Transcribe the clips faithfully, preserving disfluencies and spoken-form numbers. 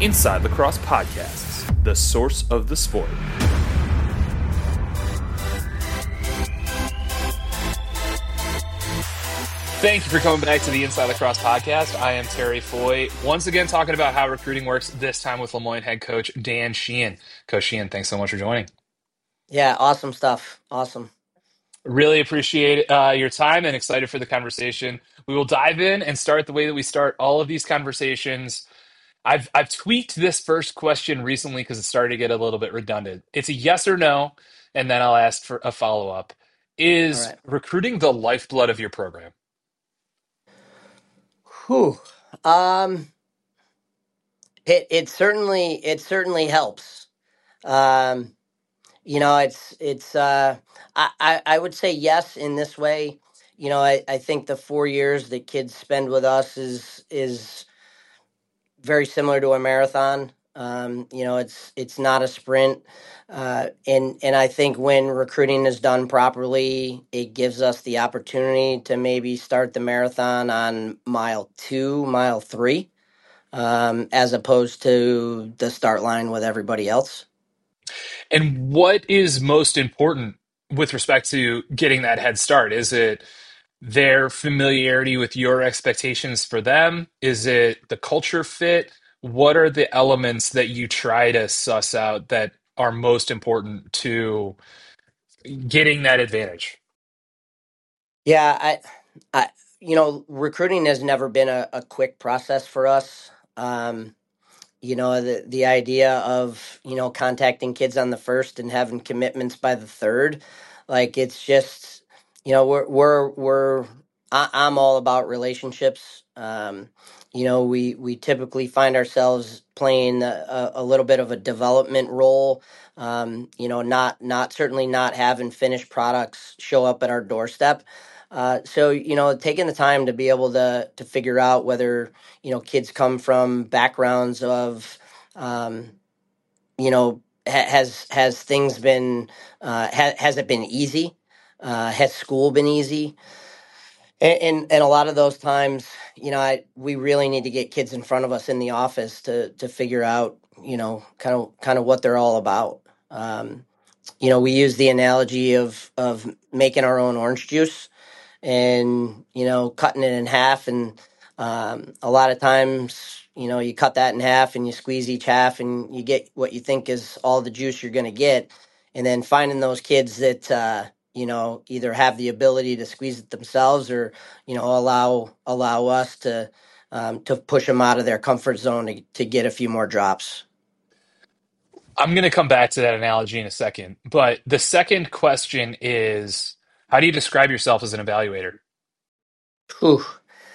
Inside Lacrosse Podcasts, the source of the sport. Thank you for coming back to the Inside Lacrosse Podcast. I am Terry Foy, once again talking about how recruiting works, this time with Le Moyne head coach Dan Sheehan. Coach Sheehan, thanks so much for joining. Yeah, awesome stuff. Awesome. Really appreciate uh, your time and excited for the conversation. We will dive in and start the way that we start all of these conversations. I've I've tweaked this first question recently because it started to get a little bit redundant. It's a yes or no, and then I'll ask for a follow-up. All Is right. recruiting the lifeblood of your program? Whew. Um, it it certainly it certainly helps. Um, you know, it's it's uh, I, I I would say yes in this way. You know, I, I think the four years that kids spend with us is is very similar to a marathon. Um, you know, it's it's not a sprint. Uh, and and I think when recruiting is done properly, it gives us the opportunity to maybe start the marathon on mile two, mile three, um, as opposed to the start line with everybody else. And what is most important with respect to getting that head start? Is it their familiarity with your expectations for them? Is it the culture fit? What are the elements that you try to suss out that are most important to getting that advantage? Yeah, I, I, you know, recruiting has never been a, a quick process for us. Um, you know, the the idea of, you know, contacting kids on the first and having commitments by the third, like it's just, you know, we're we're we're I, I'm all about relationships. Um, you know, we we typically find ourselves playing a, a little bit of a development role. Um, you know, not not certainly not having finished products show up at our doorstep. Uh, so you know, taking the time to be able to to figure out whether, you know, kids come from backgrounds of, um, you know, ha- has has things been, uh, ha- has it been easy? Uh, has school been easy? And, and and a lot of those times, you know, I we really need to get kids in front of us in the office to to figure out, you know, kind of kind of what they're all about. Um, you know, we use the analogy of of making our own orange juice and, you know, cutting it in half. And um, a lot of times, you know, you cut that in half and you squeeze each half and you get what you think is all the juice you're going to get. And then finding those kids that, uh, you know, either have the ability to squeeze it themselves or, you know, allow allow us to um, to push them out of their comfort zone to, to get a few more drops. I'm going to come back to that analogy in a second, but the second question is, how do you describe yourself as an evaluator? Whew.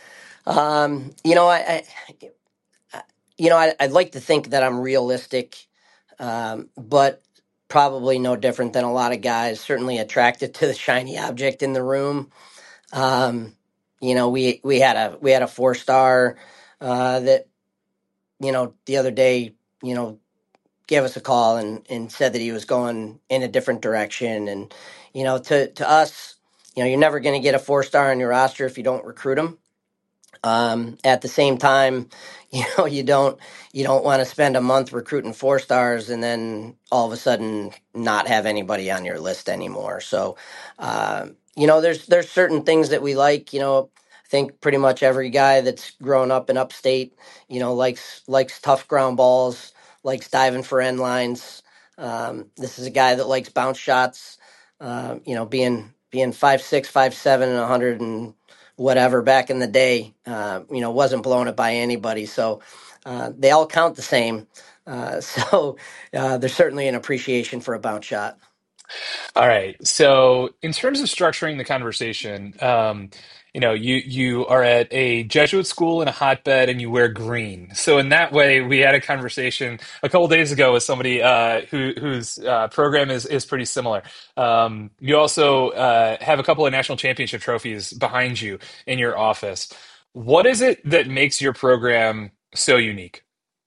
Um, you know, I, I you know, I, I'd like to think that I'm realistic, um, but probably no different than a lot of guys. Certainly attracted to the shiny object in the room. Um, you know, we we had a we had a four star uh, that, you know, the other day, you know, gave us a call and, and said that he was going in a different direction. And, you know, to, to us, you know, you're never going to get a four star on your roster if you don't recruit them. Um, at the same time, you know, you don't you don't want to spend a month recruiting four stars and then all of a sudden not have anybody on your list anymore. So, uh, you know, there's there's certain things that we like. You know, I think pretty much every guy that's grown up in upstate, you know, likes likes tough ground balls, likes diving for end lines. Um, this is a guy that likes bounce shots. Uh, you know, being being five six, five seven, and a hundred and whatever back in the day, uh, you know, wasn't blowing it by anybody. So uh, they all count the same. Uh, so uh, there's certainly an appreciation for a bounce shot. All right. So, in terms of structuring the conversation, um, you know, you you are at a Jesuit school in a hotbed and you wear green. So, in that way, we had a conversation a couple days ago with somebody uh, who whose uh, program is is pretty similar. Um, you also uh, have a couple of national championship trophies behind you in your office. What is it that makes your program so unique?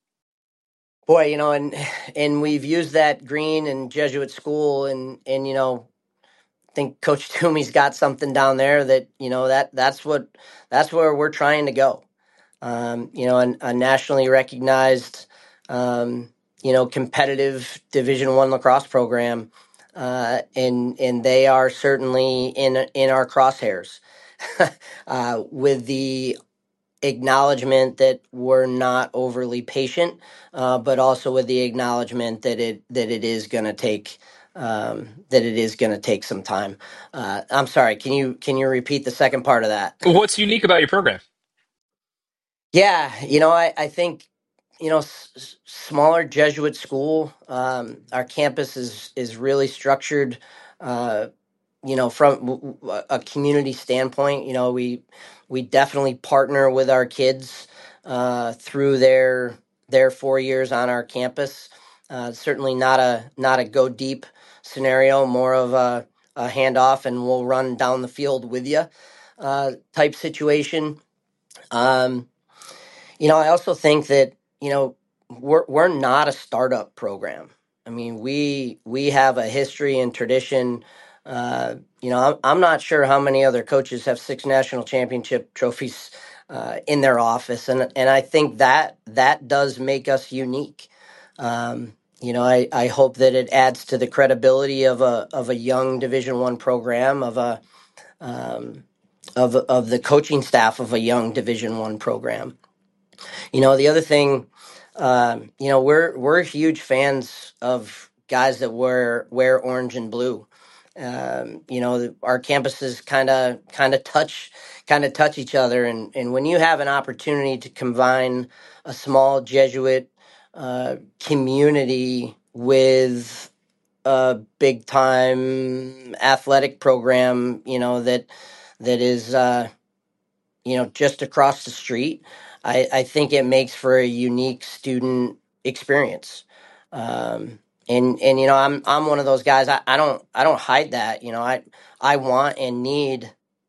Boy, you know, and and we've used that green and Jesuit school, and and you know, I think Coach Toomey's got something down there that, you know, that that's what that's where we're trying to go. Um, you know, an, a nationally recognized um, you know, competitive Division One lacrosse program, uh, and and they are certainly in in our crosshairs, uh, with the acknowledgement that we're not overly patient, uh, but also with the acknowledgement that it that it is going to take um, that it is going to take some time. Uh, I'm sorry. Can you can you repeat the second part of that? What's unique about your program? Yeah, you know, I, I think, you know, s- s- smaller Jesuit school. Um, our campus is is really structured. Uh, you know, from w- w- a community standpoint, you know, we we definitely partner with our kids uh, through their their four years on our campus. Uh, certainly not a not a go deep scenario, more of a, a handoff, and we'll run down the field with you uh, type situation. Um, you know, I also think that, you know, we're we're not a startup program. I mean, we we have a history and tradition. Uh, you know, I'm, I'm not sure how many other coaches have six national championship trophies uh, in their office, and and I think that that does make us unique. Um, you know, I, I hope that it adds to the credibility of a of a young Division One program, of a um, of of the coaching staff of a young Division One program. You know, the other thing, um, you know, we're we're huge fans of guys that wear wear orange and blue. Um, you know, our campuses kind of kind of touch kind of touch each other, and and when you have an opportunity to combine a small Jesuit uh, community with a big time athletic program, you know that that is. Uh, you know, just across the street, I, I think it makes for a unique student experience. Um, and and you know, I'm I'm one of those guys. I, I don't I don't hide that. You know, I I want and need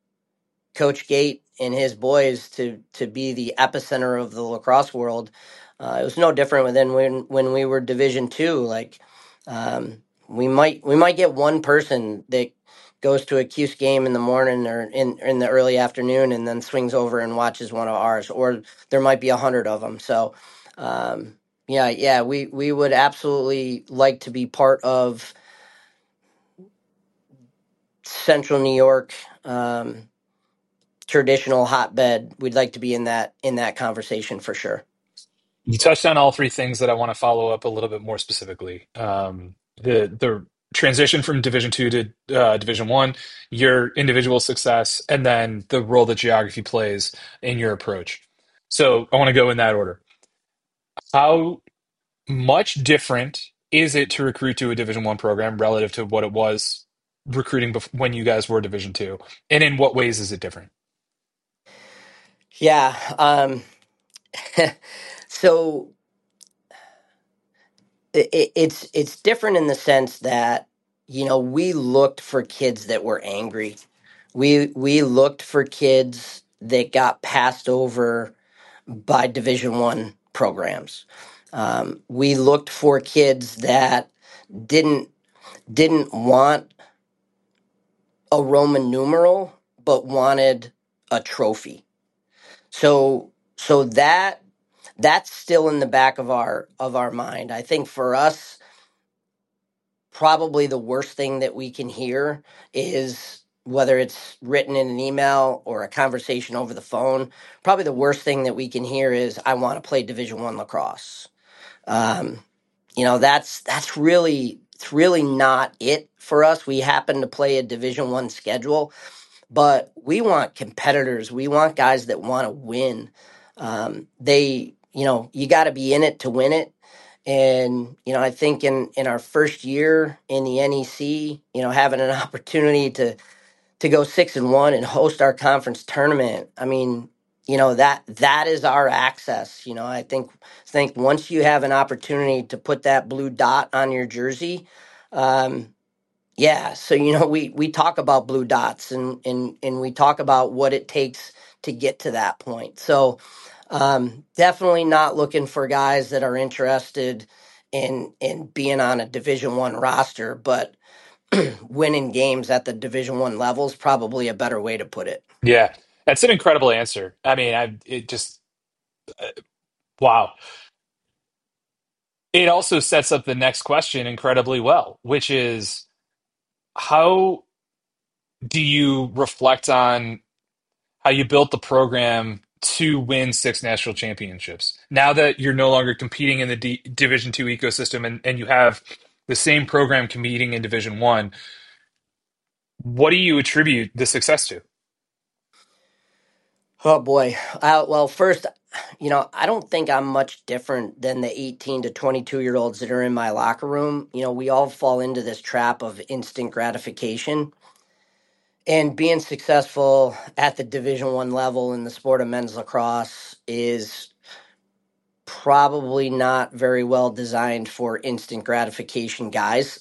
Coach Gate and his boys to to be the epicenter of the lacrosse world. Uh, it was no different than when when we were Division Two. Like, um, we might we might get one person that goes to a Cuse game in the morning or in in the early afternoon, and then swings over and watches one of ours, or there might be a hundred of them. So, um, yeah, yeah, we we would absolutely like to be part of Central New York. Um, traditional hotbed. We'd like to be in that in that conversation for sure. You touched on all three things that I want to follow up a little bit more specifically. Um, the the transition from Division Two to uh, Division One, your individual success, and then the role that geography plays in your approach. So I want to go in that order. How much different is it to recruit to a Division One program relative to what it was recruiting bef- when you guys were Division Two, and in what ways is it different? Yeah. Um, so it, it's it's different in the sense that, you know, we looked for kids that were angry. We we looked for kids that got passed over by Division One programs. Um, we looked for kids that didn't didn't want a Roman numeral but wanted a trophy. So so that that's still in the back of our of our mind. I think for us, probably the worst thing that we can hear is, whether it's written in an email or a conversation over the phone, probably the worst thing that we can hear is, I want to play Division One lacrosse. Um, you know, that's that's really it's really not it for us. We happen to play a Division One schedule, but we want competitors. We want guys that want to win. Um, they, you know, you got to be in it to win it. And you know, I think in in our first year in the N E C, you know, having an opportunity to to go six and one and host our conference tournament. I mean, you know, that that is our access. You know, I think think once you have an opportunity to put that blue dot on your jersey, um, yeah, so you know, we we talk about blue dots, and and and we talk about what it takes to get to that point. So um, definitely not looking for guys that are interested in in being on a Division One roster, but winning games at the Division One level is probably a better way to put it. Yeah, that's an incredible answer. I mean, I it just wow. it also sets up the next question incredibly well, which is how do you reflect on how you built the program to win six national championships now that you're no longer competing in the D- Division two ecosystem, and, and you have the same program competing in Division one? What do you attribute the success to? Oh boy. Uh, well, first, you know, I don't think I'm much different than the eighteen to twenty-two year olds that are in my locker room. You know, we all fall into this trap of instant gratification, and being successful at the Division One level in the sport of men's lacrosse is probably not very well designed for instant gratification guys.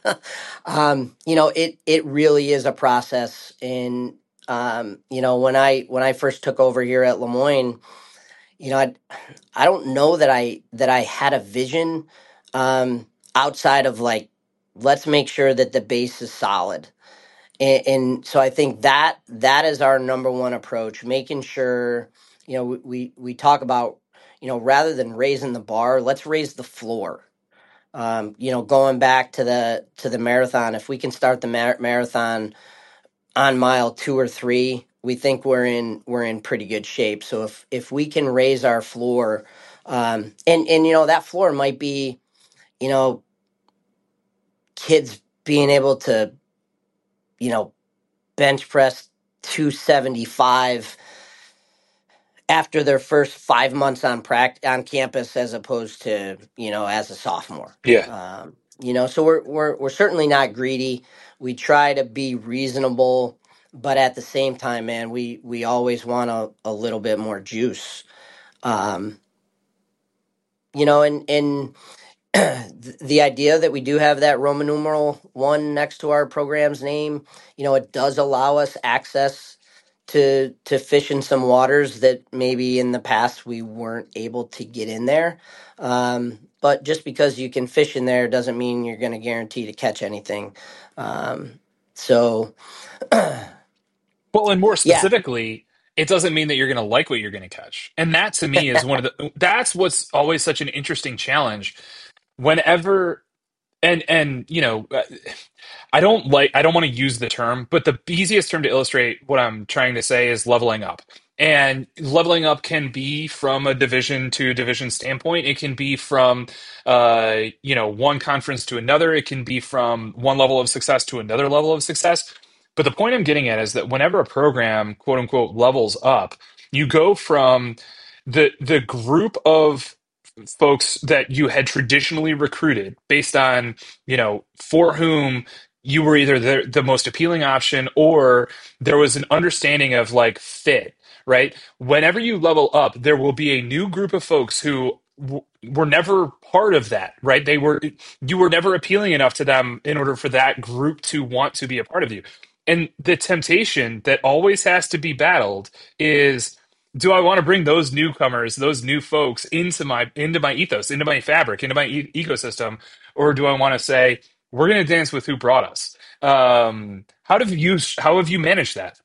um, you know, it it really is a process. And um, you know, when I when I first took over here at Lemoyne, you know, I I don't know that I that I had a vision um, outside of like, let's make sure that the base is solid. And, and so I think that that is our number one approach, making sure, you know, we we talk about, you know, rather than raising the bar, let's raise the floor. Um, you know, going back to the to the marathon, if we can start the mar- marathon on mile two or three, we think we're in we're in pretty good shape. So if if we can raise our floor, um, and and you know that floor might be, you know, kids being able to, you know, bench press two seventy-five after their first five months on pract on campus, as opposed to, you know, as a sophomore. Yeah. Um, you know, so we're we're we're certainly not greedy. We try to be reasonable, but at the same time, man, we we always want a, a little bit more juice. Um, you know, and and th- the idea that we do have that Roman numeral one next to our program's name, you know, it does allow us access to to fish in some waters that maybe in the past we weren't able to get in there. Um, but just because you can fish in there doesn't mean you're going to guarantee to catch anything. Um, so, Well, and more yeah. specifically, it doesn't mean that you're going to like what you're going to catch. And that to me is one of the, that's what's always such an interesting challenge. Whenever, and, and, you know, uh, I don't like, I don't want to use the term, but the easiest term to illustrate what I'm trying to say is leveling up. And leveling up can be from a division to division standpoint. It can be from, uh, you know, one conference to another. It can be from one level of success to another level of success. But the point I'm getting at is that whenever a program, quote unquote, levels up, you go from the the group of folks that you had traditionally recruited based on, you know, for whom you were either the, the most appealing option or there was an understanding of like fit, right? Whenever you level up, there will be a new group of folks who w- were never part of that, right? They were, you were never appealing enough to them in order for that group to want to be a part of you. And the temptation that always has to be battled is, do I want to bring those newcomers, those new folks into my into my ethos, into my fabric, into my e- ecosystem, or do I want to say we're going to dance with who brought us? Um, how have you how have you managed that?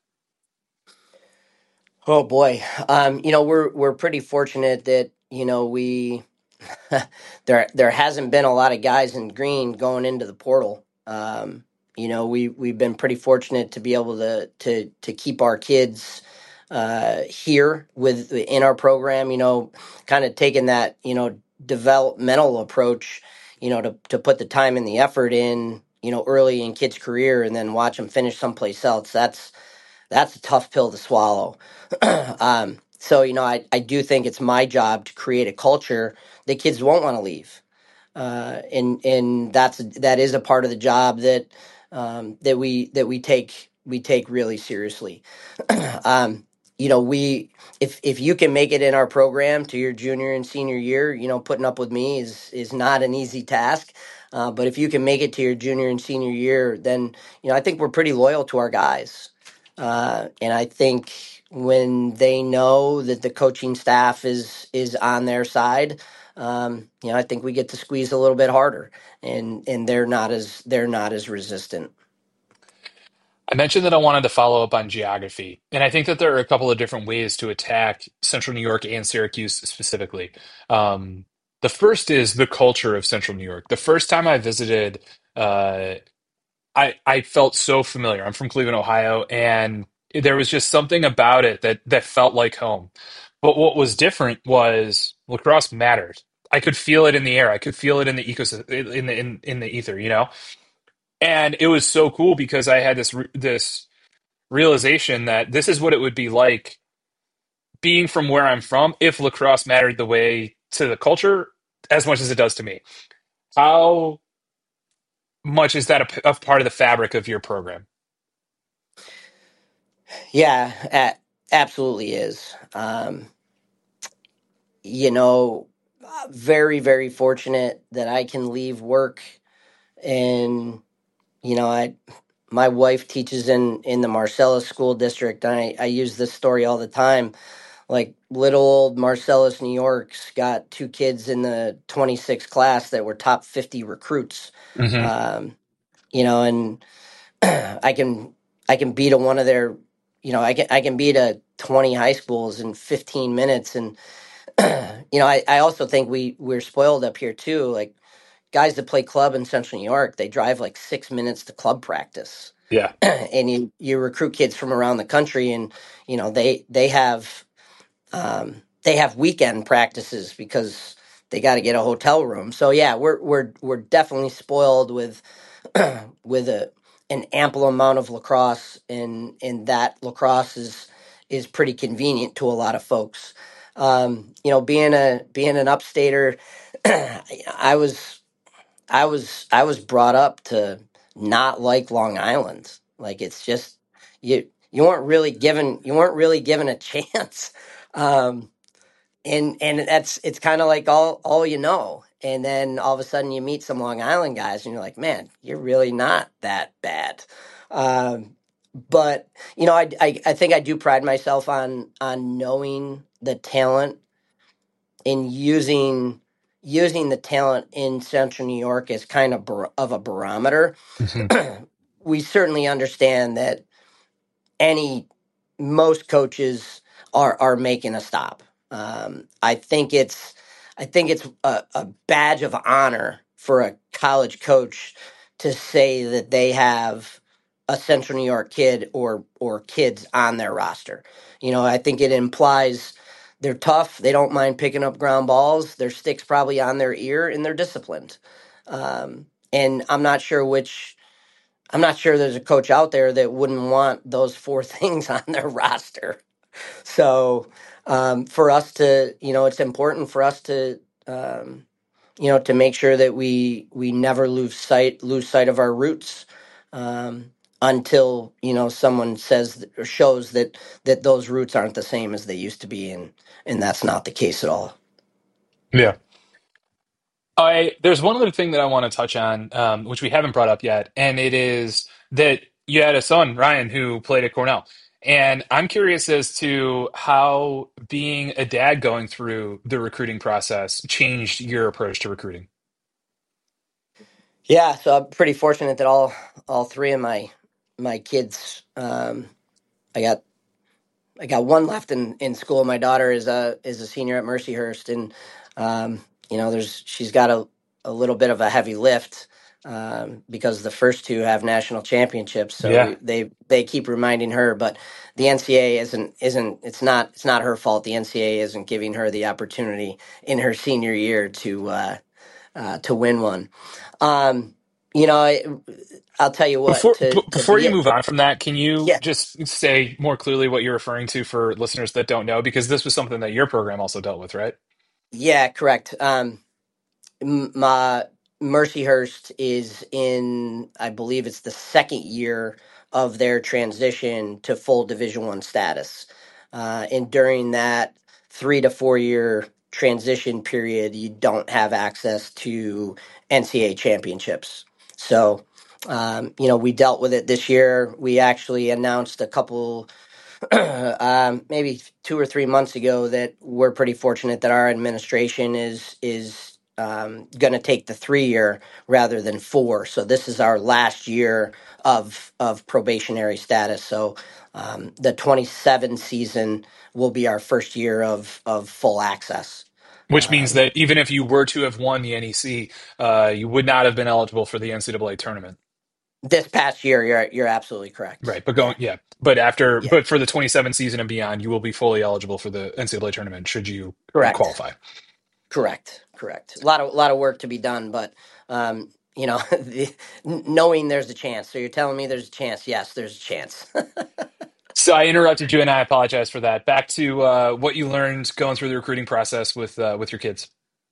Oh boy. Um, you know, we're we're pretty fortunate that, you know, we there there hasn't been a lot of guys in green going into the portal. Um, you know, we we've been pretty fortunate to be able to to to keep our kids uh, here with in our program. You know, kind of taking that, you know, developmental approach. You know, to to put the time and the effort in, you know, early in kids' career, and then watch them finish someplace else. That's that's a tough pill to swallow. um, so, you know, I, I do think it's my job to create a culture that kids won't want to leave. Uh, and and that's that is a part of the job that um, that we that we take we take really seriously. um, you know, we if if you can make it in our program to your junior and senior year, you know, putting up with me is is not an easy task. Uh, but if you can make it to your junior and senior year, then you know I think we're pretty loyal to our guys. Uh, and I think when they know that the coaching staff is is on their side, um, you know, I think we get to squeeze a little bit harder, and and they're not as they're not as resistant. I mentioned that I wanted to follow up on geography, and I think that there are a couple of different ways to attack Central New York and Syracuse specifically. Um, The first is the culture of Central New York. The first time I visited, uh, I I felt so familiar. I'm from Cleveland, Ohio, and there was just something about it that that felt like home. But what was different was lacrosse mattered. I could feel it in the air. I could feel it in the ecosystem, in the in, in the ether, you know. And it was so cool because I had this re- this realization that this is what it would be like being from where I'm from if lacrosse mattered the way to the culture as much as it does to me. How much is that a, p- a part of the fabric of your program? Yeah, a- absolutely is. Um, you know, very, very fortunate that I can leave work and, you know, I, my wife teaches in, in the Marcellus School District. And I, I use this story all the time. Like little old Marcellus, New York's got two kids in the twenty-six class that were top fifty recruits. Hmm. Um, you know, and I can, I can beat a one of their, you know, I can, I can beat a twenty high schools in fifteen minutes. And, you know, I, I also think we we're spoiled up here too. Like guys that play club in Central New York, they drive like six minutes to club practice, Yeah. and you you recruit kids from around the country, and you know they they have um, they have weekend practices because they got to get a hotel room. So yeah, we're we're we're definitely spoiled with with a an ample amount of lacrosse, and and that lacrosse is is pretty convenient to a lot of folks. Um, you know, being a being an upstater, I was I was I was brought up to not like Long Island. Like it's just you you weren't really given you weren't really given a chance. Um, and and that's it's kind of like all all you know, and then all of a sudden you meet some Long Island guys and you're like, man, you're really not that bad. um, but you know I, I i think I do pride myself on on knowing the talent and using using the talent in Central New York as kind of bar- of a barometer. Hmm. We certainly understand that any most coaches are are making a stop. Um, I think it's I think it's a, a badge of honor for a college coach to say that they have a Central New York kid or or kids on their roster. You know, I think it implies they're tough. They don't mind picking up ground balls. Their stick's probably on their ear, and they're disciplined. Um, and I'm not sure which I'm not sure there's a coach out there that wouldn't want those four things on their roster. So um, for us to, you know, it's important for us to, um, you know, to make sure that we we never lose sight lose sight of our roots, um, until you know someone says or shows that that those roots aren't the same as they used to be, and and that's not the case at all. Yeah. I there's one other thing that I want to touch on, um, which we haven't brought up yet, and it is that you had a son, Ryan, who played at Cornell. And I'm curious as to how being a dad going through the recruiting process changed your approach to recruiting. Yeah, so I'm pretty fortunate that all all three of my my kids, um, I got I got one left in, in school. My daughter is a is a senior at Mercyhurst, and um, you know, there's she's got a, a little bit of a heavy lift, um, because the first two have national championships. So Yeah. we, they they keep reminding her, but the N C A A isn't isn't it's not it's not her fault. The N C A A isn't giving her the opportunity in her senior year to uh, uh, to win one. Um, you know, I, I'll tell you what Before to b- to before be you it. move on from that, can you Yeah, just say more clearly what you're referring to for listeners that don't know? Because this was something that your program also dealt with, right? yeah, correct. Um, M- my Mercyhurst is in, I believe it's the second year of their transition to full Division One status, uh, and during that three to four year transition period, you don't have access to N C A A championships. So, um, you know, we dealt with it this year. We actually announced a couple um, maybe two or three months ago that we're pretty fortunate that our administration is is um, going to take the three year rather than four. So this is our last year of of probationary status. So um, the twenty-seven season will be our first year of of full access. Which means Um, that even if you were to have won the N E C, uh, you would not have been eligible for the N C double A tournament. this past year, you're you're absolutely correct. Right. But going, Yeah, yeah. But after, yeah, but for the twenty-seven season and beyond, you will be fully eligible for the N C double A tournament should you correct, qualify. correct, correct. A lot of a lot of work to be done, but um, you know, the, knowing there's a chance. So you're telling me there's a chance? Yes, there's a chance. So I interrupted you and I apologize for that. Back to uh, what you learned going through the recruiting process with uh, with your kids.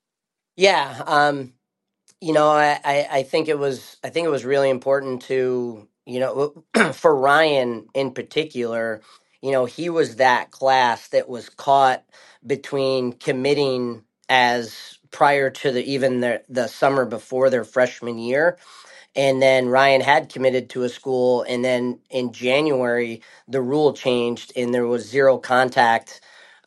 Yeah, um, you know, I, I I think it was I think it was really important to, you know, for Ryan in particular. You know, he was that class that was caught between committing as prior to the even the the summer before their freshman year, and then Ryan had committed to a school, and then in January the rule changed and there was zero contact,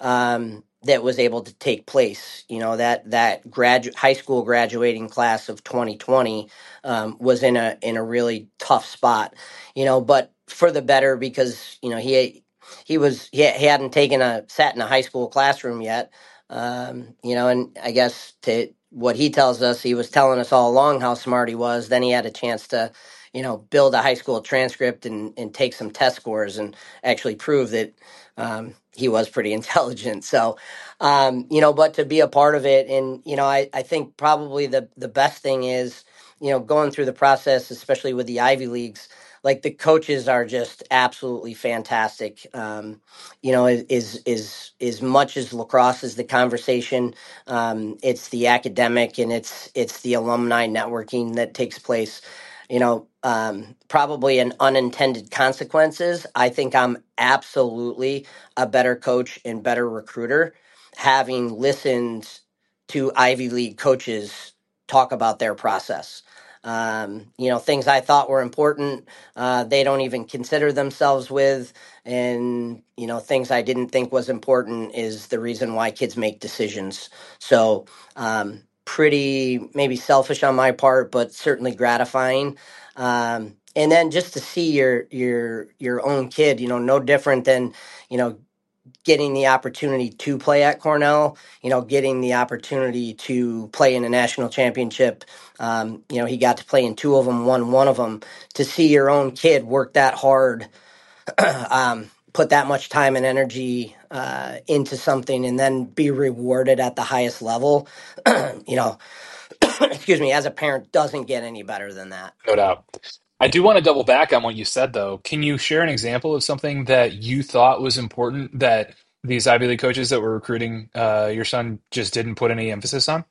um, that was able to take place. You know, that that gradu- high school graduating class of twenty twenty, um, was in a in a really tough spot. You know, but for the better, because you know he he was he, he hadn't taken a sat in a high school classroom yet. Um, you know, and I guess to what he tells us, he was telling us all along how smart he was. Then he had a chance to, you know, build a high school transcript and, and take some test scores and actually prove that, um, he was pretty intelligent. So, um, you know, but to be a part of it, and you know, I, I think probably the the best thing is, you know, going through the process, especially with the Ivy Leagues. Like the coaches are just absolutely fantastic. Um, you know, is is is much as lacrosse is the conversation, um, it's the academic and it's it's the alumni networking that takes place. You know, um, probably an unintended consequences. I think I'm absolutely a better coach and better recruiter, having listened to Ivy League coaches talk about their process. Um, you know, things I thought were important, uh, they don't even consider themselves with, and you know, things I didn't think was important is the reason why kids make decisions. So, um, pretty maybe selfish on my part, but certainly gratifying. Um, and then just to see your your your own kid, you know, no different than, you know, getting the opportunity to play at Cornell, you know, getting the opportunity to play in a national championship. Um, you know, he got to play in two of them, won one of them. To see your own kid work that hard, um, put that much time and energy, uh, into something, and then be rewarded at the highest level, you know, excuse me, as a parent, doesn't get any better than that. No doubt. I do want to double back on what you said, though. Can you share an example of something that you thought was important that these Ivy League coaches that were recruiting uh, your son just didn't put any emphasis on?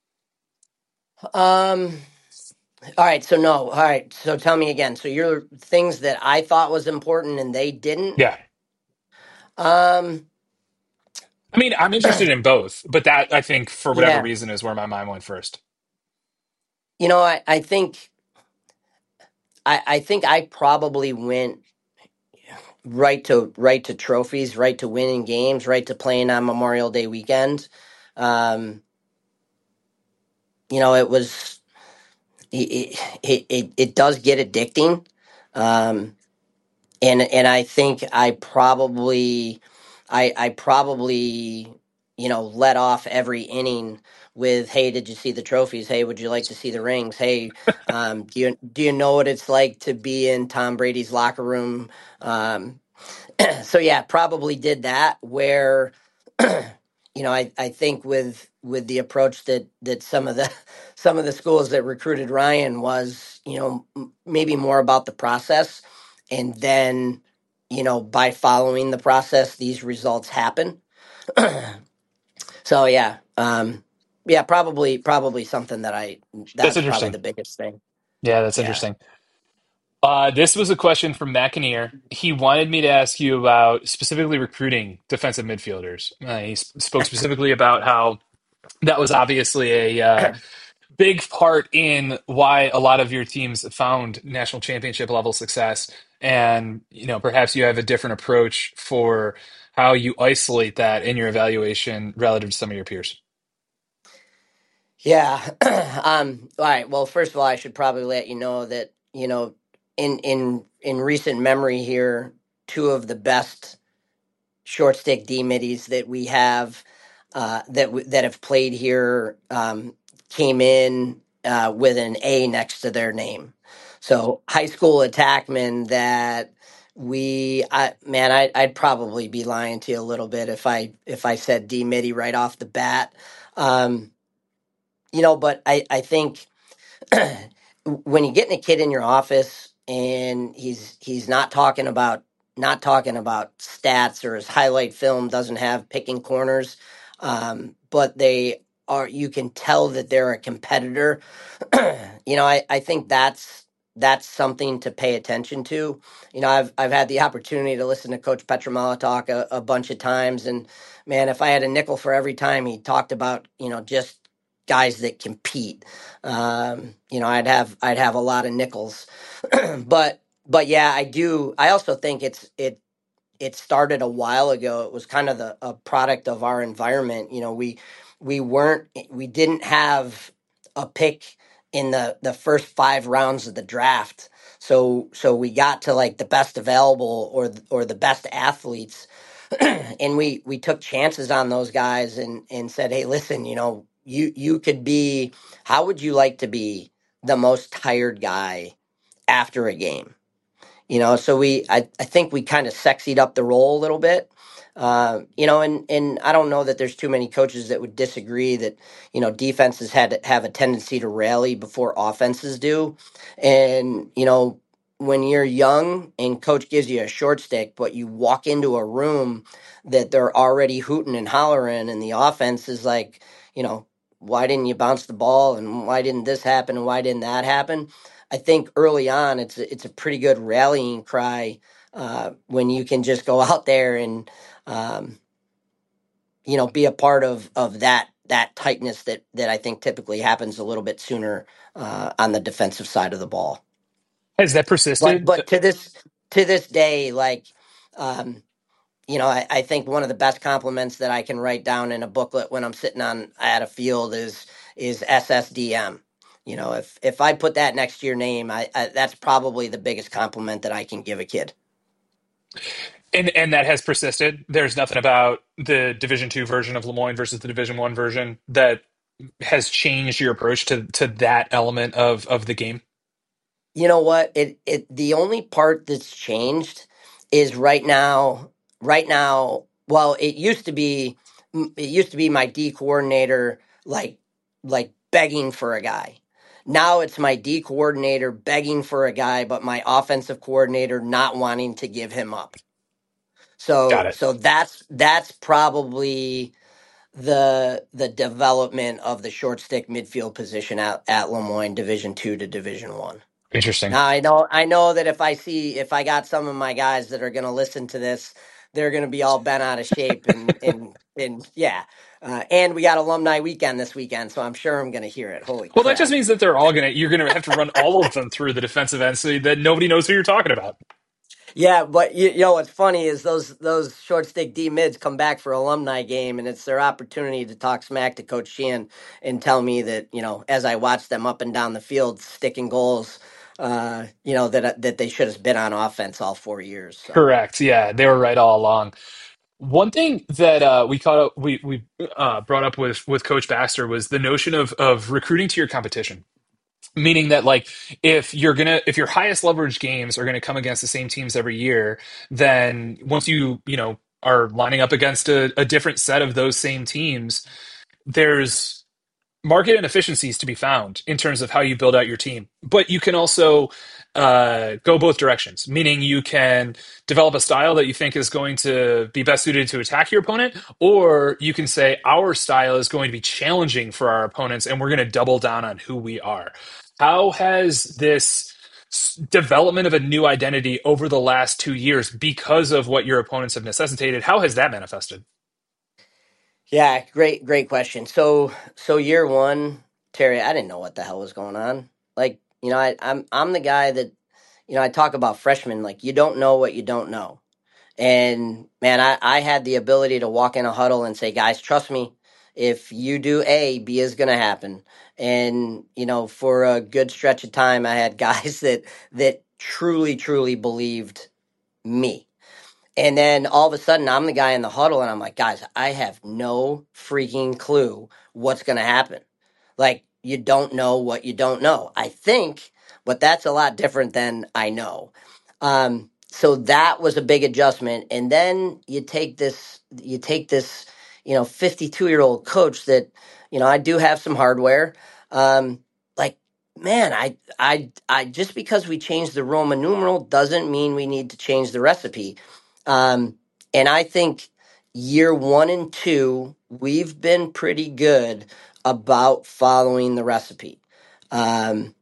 Um, all right, so no, all right, so tell me again. So your things that I thought was important and they didn't. Yeah. Um, I mean, I'm interested in both, but that I think for whatever yeah, reason is where my mind went first. you know, I, I think I, I think I probably went right to right to trophies, right to winning games, right to playing on Memorial Day weekend. Um, you know, it was it it it, it does get addicting. Um, and and I think I probably I I probably, you know, let off every inning with, hey, did you see the trophies? Hey, would you like to see the rings? Hey, um, do you do you know what it's like to be in Tom Brady's locker room? Um, so yeah, probably did that where, you know, I, I think with with the approach that that some of the some of the schools that recruited Ryan was, you know, m- maybe more about the process, and then, you know, by following the process these results happen. So yeah, um yeah, probably probably something that I That's that's probably interesting. the biggest thing. Yeah, that's Yeah. interesting. Uh, this was a question from McInerney. He wanted me to ask you about specifically recruiting defensive midfielders. Uh, he sp- spoke specifically about how that was obviously a uh, big part in why a lot of your teams found national championship level success. And, you know, perhaps you have a different approach for how you isolate that in your evaluation relative to some of your peers. Yeah. um, all right. Well, first of all, I should probably let you know that, you know, in in in recent memory here, two of the best short stick D middies that we have. uh, that w- that have played here um, came in uh, with an A next to their name. So high school attackmen that we, I, man, I, I'd probably be lying to you a little bit if I if I said D Mitty right off the bat. Um, you know, but I I think when you get in a kid in your office and he's he's not talking about not talking about stats or his highlight film doesn't have picking corners, um, but they are you can tell that they're a competitor. you know, I, I think that's that's something to pay attention to. You know, I've I've had the opportunity to listen to Coach Petramala talk a, a bunch of times, and man, if I had a nickel for every time he talked about, you know, just guys that compete, um, you know, I'd have I'd have a lot of nickels. but but yeah, I do. I also think it's it it started a while ago. It was kind of the a product of our environment. You know, we we weren't we didn't have a pick in the the first five rounds of the draft. So so we got to like the best available or or the best athletes, and we we took chances on those guys and and said, hey, listen, you know, you you could be. How would you like to be the most tired guy after a game? You know, so we I, I think we kind of sexied up the role a little bit. Uh, you know, and and I don't know that there's too many coaches that would disagree that, you know, defenses had have a tendency to rally before offenses do. And, you know, when you're young and coach gives you a short stick, but you walk into a room that they're already hooting and hollering and the offense is like, you know, why didn't you bounce the ball and why didn't this happen and why didn't that happen? I think early on it's a, it's a pretty good rallying cry uh, when you can just go out there and um, you know be a part of of that that tightness that that I think typically happens a little bit sooner uh, on the defensive side of the ball. Has that But persisted? but to this to this day, like um, you know, I, I think one of the best compliments that I can write down in a booklet when I'm sitting on at a field is is S S D M. You know, if if I put that next to your name, I, I that's probably the biggest compliment that I can give a kid. And and that has persisted. There's nothing about the Division two version of Lemoyne versus the Division one version that has changed your approach to to that element of of the game. You know what? It it the only part that's changed is right now. Right now, well, it used to be it used to be my D coordinator like like begging for a guy. Now it's my D coordinator begging for a guy, but my offensive coordinator not wanting to give him up. Got So it. so that's that's probably the the development of the short stick midfield position at, at Lemoyne Division two to Division one. Interesting. Now I know I know that if I see if I got some of my guys that are going to listen to this, they're going to be all bent out of shape and and and yeah. Uh, and we got alumni weekend this weekend, so I'm sure I'm going to hear it. Holy Well, that just crap! means that they're all gonna you're gonna have to run all of them through the defensive end so that nobody knows who you're talking about. Yeah, but you, you know what's funny is those those short stick D mids come back for alumni game, and it's their opportunity to talk smack to Coach Sheehan and tell me that you know as I watch them up and down the field sticking goals, uh, you know that that they should have been on offense all four years. So. Correct. Yeah, they were right all along. One thing that uh, we caught up, we we uh, brought up with with Coach Baxter was the notion of of recruiting to your competition. Meaning that like if you're gonna if your highest leverage games are gonna come against the same teams every year, then once you you know are lining up against a, a different set of those same teams, there's market inefficiencies to be found in terms of how you build out your team. But you can also uh, go both directions, meaning you can develop a style that you think is going to be best suited to attack your opponent, or you can say, our style is going to be challenging for our opponents, and we're going to double down on who we are. How has this development of a new identity over the last two years, because of what your opponents have necessitated, how has that manifested? Yeah, great, great question. So, so year one, Terry, I didn't know what the hell was going on. Like, you know, I, I'm I'm the guy that, you know, I talk about freshmen. Like, you don't know what you don't know. And man, I I had the ability to walk in a huddle and say, guys, trust me. If you do A, B is going to happen. And you know, for a good stretch of time, I had guys that that truly, truly believed me. And then all of a sudden, I'm the guy in the huddle, and I'm like, guys, I have no freaking clue what's going to happen. Like, you don't know what you don't know. I think, but that's a lot different than I know. Um, so that was a big adjustment. And then you take this, you take this, you know, fifty-two year old coach that, you know, I do have some hardware. Um, like, man, I, I, I, just because we changed the Roman numeral doesn't mean we need to change the recipe. Um, and I think year one and two, we've been pretty good about following the recipe. Um,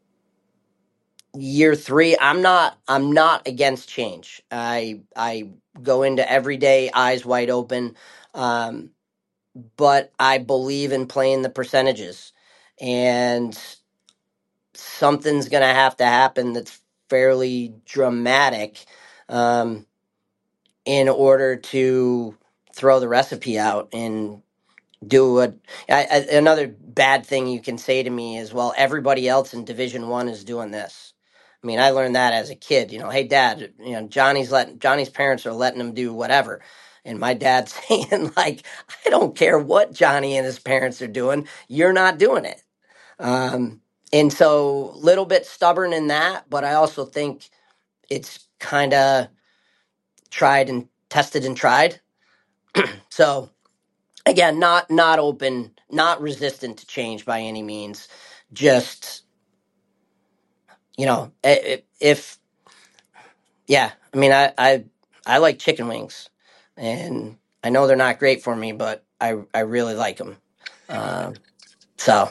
year three, I'm not I'm not against change. I I go into every day eyes wide open. Um, but I believe in playing the percentages. And something's gonna have to happen that's fairly dramatic. Um, in order to throw the recipe out and do what I, I, another bad thing you can say to me is, well, everybody else in division one is doing this. I mean, I learned that as a kid, you know, hey dad, you know, johnny's letting johnny's parents are letting him do whatever, and my dad's saying, like, I don't care what Johnny and his parents are doing, you're not doing it. Um, and so little bit stubborn in that, but I also think it's kind of tried and tested and tried. So again, not not open, not resistant to change by any means. Just, you know, if, if yeah, I mean, I, I I like chicken wings, and I know they're not great for me, but I I really like them. Um, so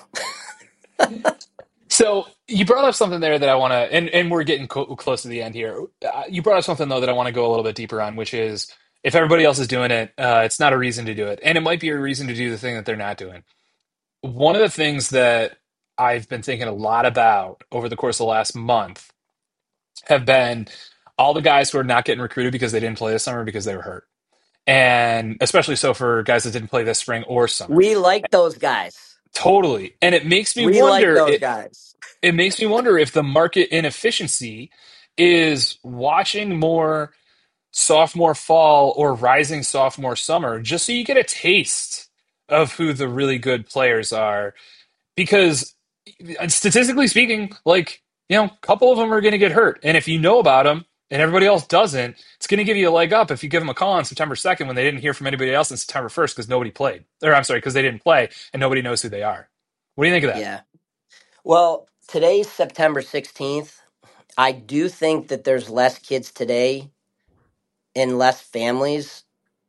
So you brought up something there that I want to, and, and we're getting co- close to the end here. Uh, you brought up something though that I want to go a little bit deeper on, which is if everybody else is doing it, uh, it's not a reason to do it, and it might be a reason to do the thing that they're not doing. One of the things that I've been thinking a lot about over the course of the last month have been all the guys who are not getting recruited because they didn't play this summer because they were hurt, and especially so for guys that didn't play this spring or summer. we like those guys. Totally, and it makes me We like wonder. those guys. It makes me wonder if the market inefficiency is watching more sophomore fall or rising sophomore summer just so you get a taste of who the really good players are. Because statistically speaking, like, you know, a couple of them are going to get hurt. And if you know about them and everybody else doesn't, it's going to give you a leg up if you give them a call on September second when they didn't hear from anybody else on September first because nobody played. Or I'm sorry, because they didn't play and nobody knows who they are. What do you think of that? Yeah. Well, today's September sixteenth. I do think that there's less kids today and less families.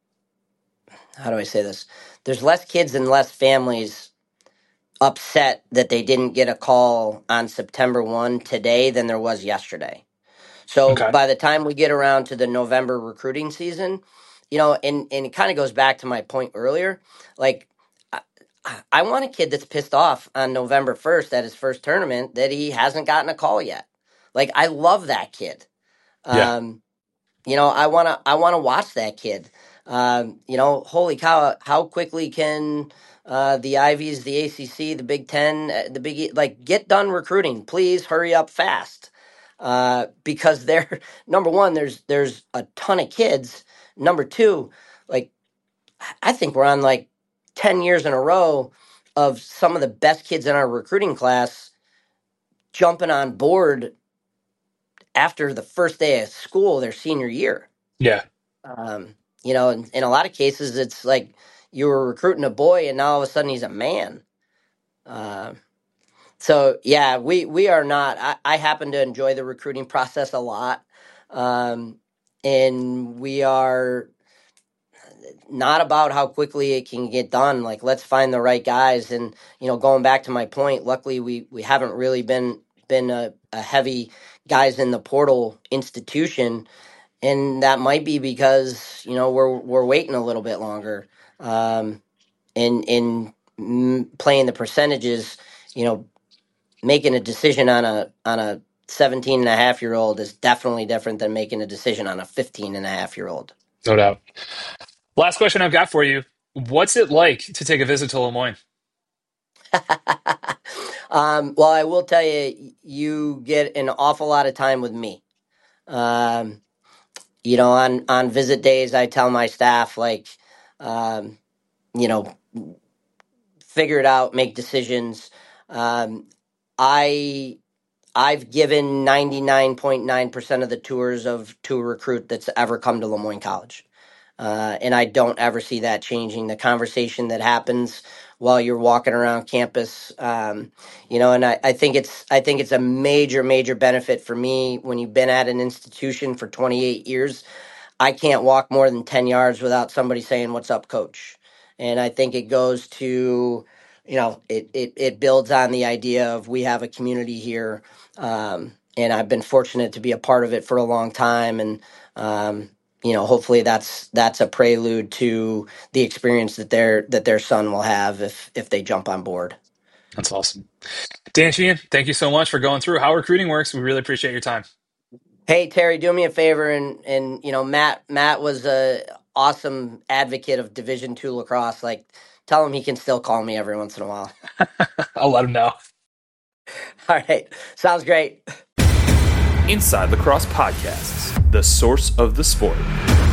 How do I say this? There's less kids and less families upset that they didn't get a call on September first today than there was yesterday. So Okay. by the time we get around to the November recruiting season, you know, and, and it kind of goes back to my point earlier. Like, I, I want a kid that's pissed off on November first at his first tournament that he hasn't gotten a call yet. Like, I love that kid. Yeah. Um, you know, I wanna I wanna watch that kid. Um, you know, holy cow! How quickly can uh, the Ivies, the A C C, the Big Ten, uh, the Big E, like, get done recruiting? Please hurry up fast, uh, because they're number one. There's there's a ton of kids. Number two, like, I think we're on like ten years in a row of some of the best kids in our recruiting class jumping on board after the first day of school, their senior year. Yeah. Um, you know, in, in a lot of cases, it's like you were recruiting a boy, and now all of a sudden he's a man. Uh, so yeah, we we are not. I, I happen to enjoy the recruiting process a lot, um, and we are not about how quickly it can get done. Like, let's find the right guys. And you know, going back to my point, luckily we we haven't really been been a, a heavy guys in the portal institution, and that might be because you know we're we're waiting a little bit longer. Um, in in mm, playing the percentages, you know, making a decision on a on a seventeen and a half year old is definitely different than making a decision on a fifteen and a half year old. No doubt. Last question I've got for you. What's it like to take a visit to Lemoyne? Um, well, I will tell you, you get an awful lot of time with me. Um, you know, on on visit days, I tell my staff like, um, you know, figure it out, make decisions. Um, I I've given ninety-nine point nine percent of the tours of to a recruit that's ever come to Lemoyne College. Uh, and I don't ever see that changing. The conversation that happens while you're walking around campus, um, you know, and I, I think it's I think it's a major, major benefit for me when you've been at an institution for twenty-eight years. I can't walk more than ten yards without somebody saying, "What's up, coach?" And I think it goes to, you know, it, it, it builds on the idea of we have a community here. Um, and I've been fortunate to be a part of it for a long time. And, um, you know, hopefully that's that's a prelude to the experience that their that their son will have if if they jump on board. That's awesome. Dan Sheehan, thank you so much for going through how recruiting works. We really appreciate your time. Hey Terry, do me a favor, and and you know Matt Matt was a awesome advocate of Division two lacrosse. Like, tell him he can still call me every once in a while. I'll let him know. All right, sounds great. Inside Lacrosse Podcasts, the source of the sport.